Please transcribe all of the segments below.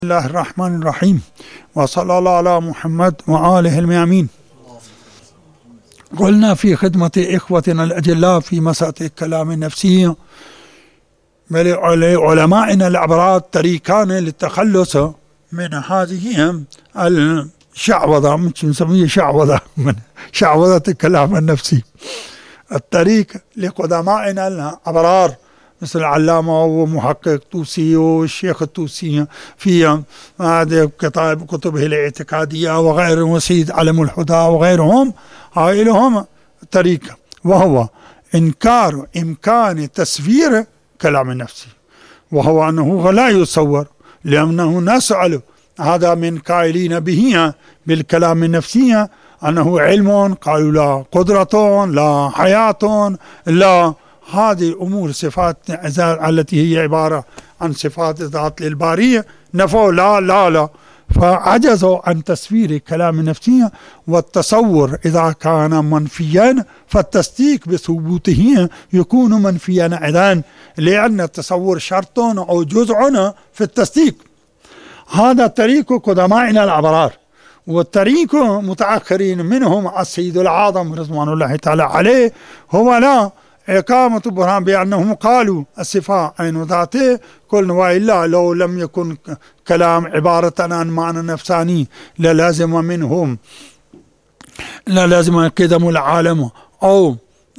الله الرحمن الرحيم، وصلى الله على محمد وآله الميامين. قلنا في خدمة إخوتنا الأجلاء في مسألة الكلام النفسي، بل علمائنا الأبرار طريقان للتخلص من هذه الشعوذة، مش نسميه شعوذة، من شعوذة الكلام النفسي. الطريق لقدمائنا الأبرار مثل العلامة ومحقق طوسي والشيخ الطوسي في كتبه الاعتقادية وغيرهم، وسيد علم الهدى وغيرهم، هاي لهم طريقة، وهو إنكار إمكان تصوير كلام النفسي، وهو أنه لا يصور، لأنه نسأل هذا من قائلين به بالكلام النفسي أنه علم، قالوا لا، قدرة، لا حياة، لا، هذه أمور صفات التي هي عبارة عن صفات ذات للبارية، نفوا لا، فعجزوا عن تصوير كلام النفسي. والتصور إذا كان منفيا فالتصديق بثبوته يكون منفيا أيضا، لأن التصور شرط أو جزء في التصديق. هذا طريق قدمائنا الأبرار، والطريق متأخرين منهم السيد العظم رضوان الله تعالى عليه هو لا إقامة برهان بأنهم قالوا الصفات عين ذاته، قلنا وإلا لو لم يكن كلام عبارة عن معنى نفساني للازم منهم، للازم قدم العالم أو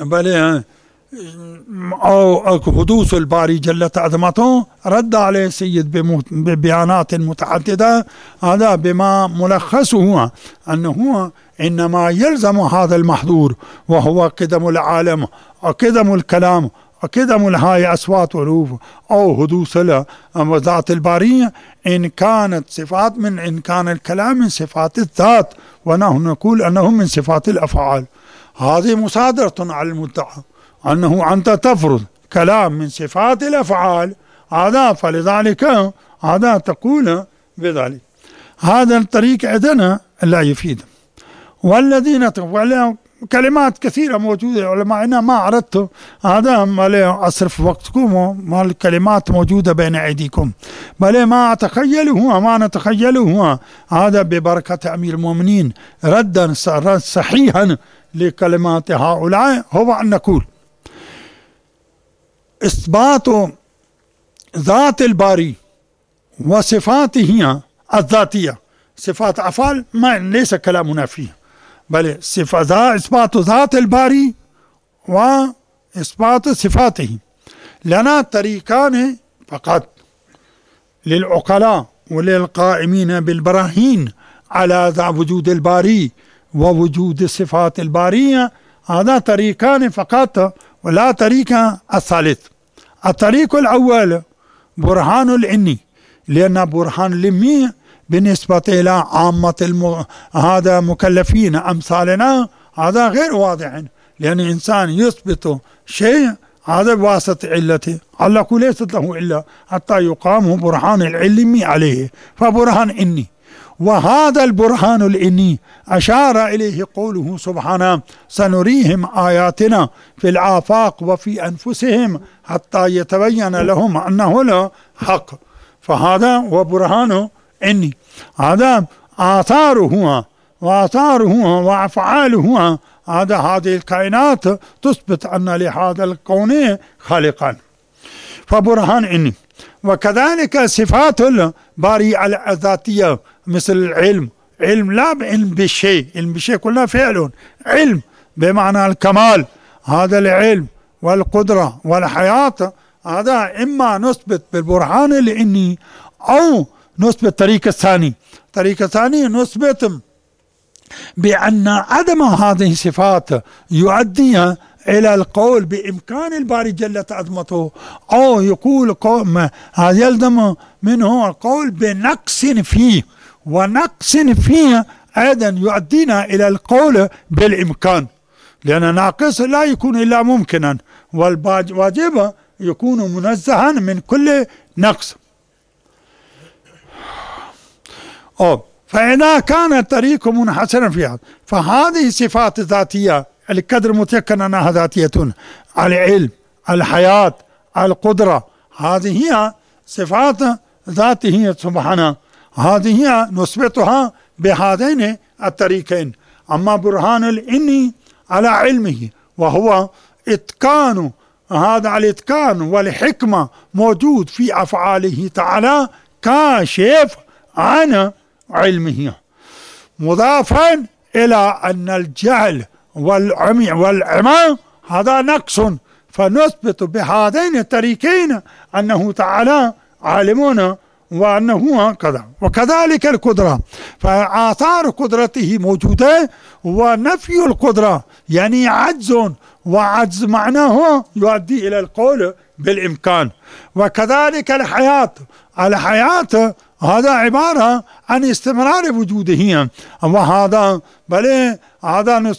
حدوث الباري جلت عظمته. رد عليه السيد ببيانات متعددة، هذا بما ملخصه أنه إنما يلزم هذا المحظور، وهو قدم العالم وقدم الكلام وقدم الهاي أصوات وحروف أو حدوث ذات البارية، إن كانت صفات إن كان الكلام من صفات الذات، ونحن نقول أنه من صفات الأفعال. هذه مصادرة على المدعى أنه أنت تفرض كلام من صفات الأفعال، هذا فلذلك هذا تقول بذلك. هذا الطريق عندنا لا يفيد. والذين كلمات كثيرة موجودة علماء، ما أردت هذا ما أصرف وقتكم، ما الكلمات موجودة بين أيديكم، بل ما أتخيله ما نتخيله هذا ببركة أمير المؤمنين ردا صحيحا لكلمات هؤلاء، هو أن نقول إثبات ذات الباري وصفاته الذاتية، صفات أفعال ما ليس كلامنا فيه، بل إثبات ذات الباري وإثبات صفاته. لنا طريقان فقط للعقلاء وللقائمين بالبراهين على وجود الباري ووجود الصفات البارية، هذا طريقان فقط ولا طريق الثالث. الطريق الأول برهان الإني، لأن برهان الإني بالنسبة إلى عامة هذا مكلفين أمثالنا هذا غير واضح، لأن إنسان يثبت شيء هذا بواسطة علته، الله ليست له إلا حتى يقام برهان العلم عليه، فبرهان إني. وهذا البرهان الإني أشار إليه قوله سبحانه سنريهم آياتنا في الآفاق وفي أنفسهم حتى يتبين لهم أنه لا حق، فهذا هو برهان إني. هذا آثاره وأفعاله، هذه الكائنات تثبت أن لهذا الكون خالقا، فبرهان إني. وكذلك صفات الباري الذاتية مثل العلم، علم لا علم بالشيء، علم بالشيء كلها فعل، علم بمعنى الكمال، هذا العلم والقدرة والحياة، هذا إما نثبت بالبرهان الإني أو نثبت الطريق الثاني نثبت بأن عدم هذه الصفات يؤدي إلى القول بإمكان الباري جلت عظمته، أو يقول يلزم منه القول بنقص فيه، ونقص فيه أيضا يؤدينا إلى القول بالإمكان، لأن ناقص لا يكون إلا ممكنا، والواجب يكون منزها من كل نقص. فإذا كان الطريق منحصرا في هذا، فهذه صفات ذاتية القدر متيقن أنها ذاتية، العلم، الحياة، القدرة، هذه هي صفات ذاته سبحانه، هذه نثبتها بهذين الطريقين. أما برهان الإني على علمه وهو إتقان، هذا الإتقان والحكمة موجود في أفعاله تعالى كاشف عن علمه، مضافا إلى أن الجهل والعمى هذا نقص، فنثبت بهذين الطريقين أنه تعالى عالمنا وأنه كذا. وكذلك القدرة، فآثار قدرته موجودة، ونفي القدرة يعني عجز، وعجز معناه يؤدي إلى القول بالإمكان. وكذلك الحياة هذا عبارة عن استمرار وجوده، وهذا بل هذا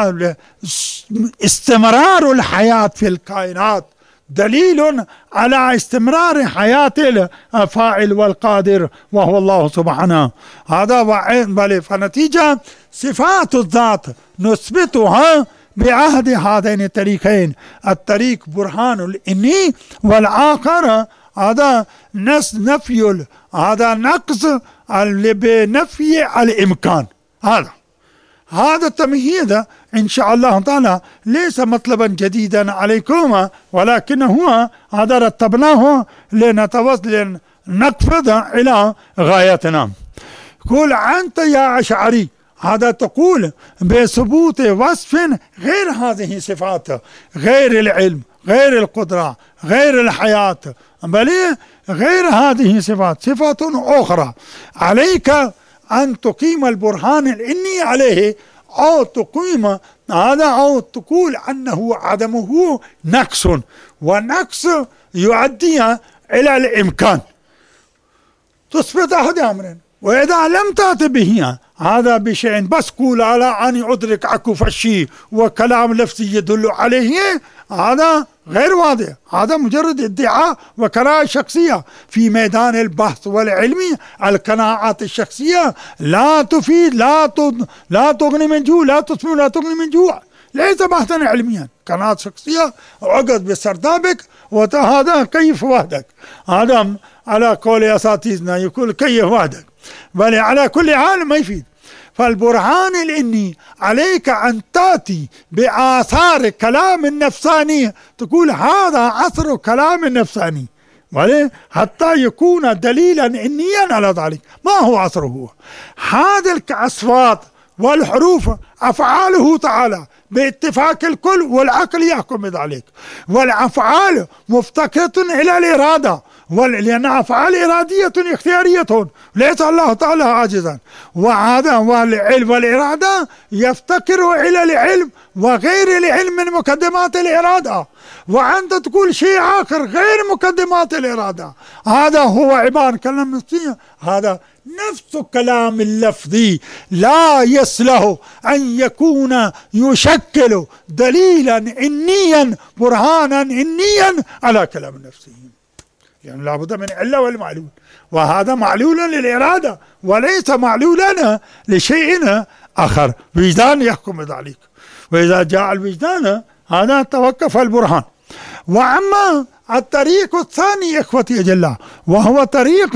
استمرار الحياة في الكائنات دليل على استمرار حياة الفاعل والقادر وهو الله سبحانه. هذا بل فنتيجة صفات الذات نثبتها بعهد هذين الطريقين، الطريق برهان الإني، والآخر هذا نفي، هذا نقص بنفي الإمكان. هذا التمهيد إن شاء الله تعالى ليس مطلبا جديدا عليكم، ولكن هو هذا رتبناه لنقفز إلى غايتنا. قل أنت يا أشعري، هذا تقول بثبوت وصف غير هذه الصفات، غير العلم، غير القدرة، غير الحياة، بل غير هذه الصفات، صفات أخرى. عليك أن تقيم البرهان الإني عليه، أو تقيم هذا، أو تقول أنه عدمه نقص، والنقص يؤدي إلى الإمكان، تثبت أحد أمرين. وإذا لم تأت به هذا بشيء، بس قول على أن أدرك عكف الشيء وكلام لفظي يدل عليه، هذا غير واضح، هذا مجرد ادعاء وقناعة شخصية. في ميدان البحث والعلم القناعات الشخصية لا تفيد، لا تغني من جوع، لا تسمن لا تغني من جوع، ليس بحثا علميا، قناعات شخصية وعقد بسردابك، وهذا كيف وحدك، هذا على قول أساتذتنا يقول كيف وحدك، بل على كل حال ما يفيد. فالبرهان الإني عليك أن تأتي بآثار كلام النفساني، تقول هذا عصر كلام النفساني، حتى يكون دليلا إنيا على ذلك. ما هو عصره؟ هذه الأصوات والحروف أفعاله تعالى باتفاق الكل، والعقل يحكم بذلك، والأفعال مفتقرة إلى الإرادة، لأن أفعال إرادية اختيارية، ليس الله تعالى عاجزا. وهذا والعلم والإرادة يفتقر إلى العلم وغير العلم من مقدمات الإرادة، وأنت تقول شيء آخر غير مقدمات الإرادة. هذا هو عبارة كلام نفسي، هذا نفس الكلام اللفظي لا يصلح أن يكون يشكل دليلا إنيا، برهانا إنيا على كلام النفسي، يعني لابد من علة والمعلول، وهذا معلول للإرادة وليس معلولا لشيء آخر. وجدان يحكم بذلك، وإذا جاء الوجدان هذا توقف البرهان. وأما الطريق الثاني إخوتي أجلاء، وهو طريق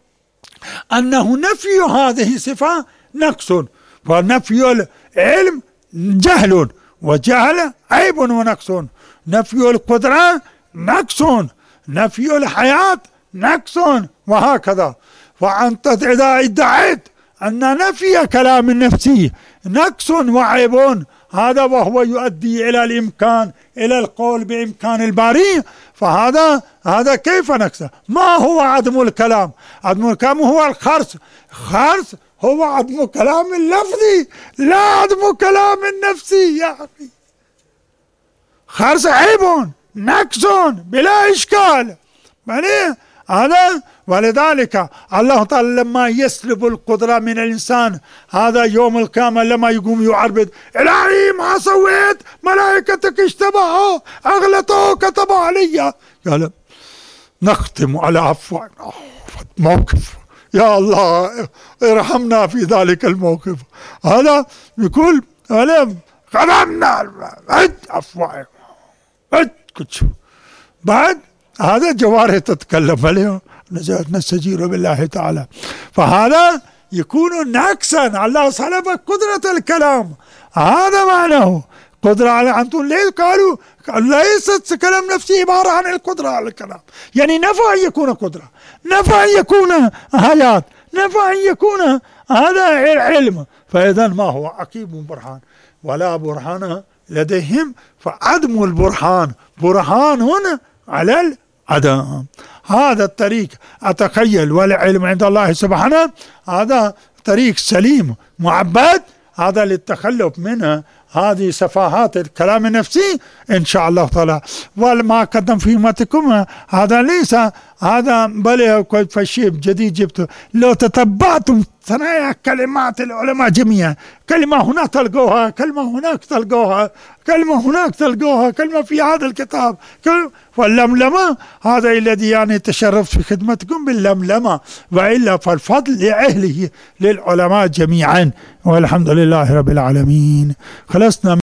أنه نفي هذه الصفة نقص، ونفي العلم جهل، وجهل عيب ونقص، نفي القدرة نقص، نفي الحياة نقص، وهكذا. وأنت إذا ادعيت أن نفي كلام النفسي نقص وعيب، هذا وهو يؤدي إلى الإمكان، إلى القول بإمكان الباري، فهذا كيف نقص؟ ما هو عدم الكلام؟ عدم الكلام هو الخرس، خرس هو عدم كلام اللفظي، لا عدم كلام النفسي يا أخي. خرس عيب نقص بلا إشكال، هذا. ولذلك الله تعالى لما يسلب القدرة من الإنسان، هذا يوم القيامة لما يقوم يعربد إلهي ما سويت، ملائكتك اشتبهوا أغلطوا كتبوا علي، قال نختم على عفو موقف، يا الله ارحمنا في ذلك الموقف. هذا يقول خدمنا عفو بعد هذا جوارح تتكلم عليه، نستجير بالله تعالى. فهذا يكون نقصا على صلب قدرة الكلام، هذا معناه قدرة على أنتم ليه قالوا ليست كلام نفسي عبارة عن القدرة على الكلام، يعني نفى أن يكون قدرة، نفى أن يكون حياة، نفى أن يكون هذا علم. فإذا ما هو عقيم برهان ولا برهان لديهم، فعدم البرهان برهان هنا على العدم. هذا الطريق أتخيل، والعلم عند الله سبحانه هذا طريق سليم معبد، هذا للتخلف من هذه سفاهات الكلام النفسي إن شاء الله تعالى. وما قدم في همتكم هذا ليس هذا بل شيء جديد جبته. لو تتبعتم ثنايا كلمات العلماء جميعا، كلمة هناك تلقوها، كلمة هناك تلقوها، كلمة هناك تلقوها، كلمة في هذا الكتاب، واللملمة هذا الذي يعني تشرفت في خدمتكم باللملمة، وإلا فالفضل لأهله للعلماء جميعا، والحمد لله رب العالمين. خلصنا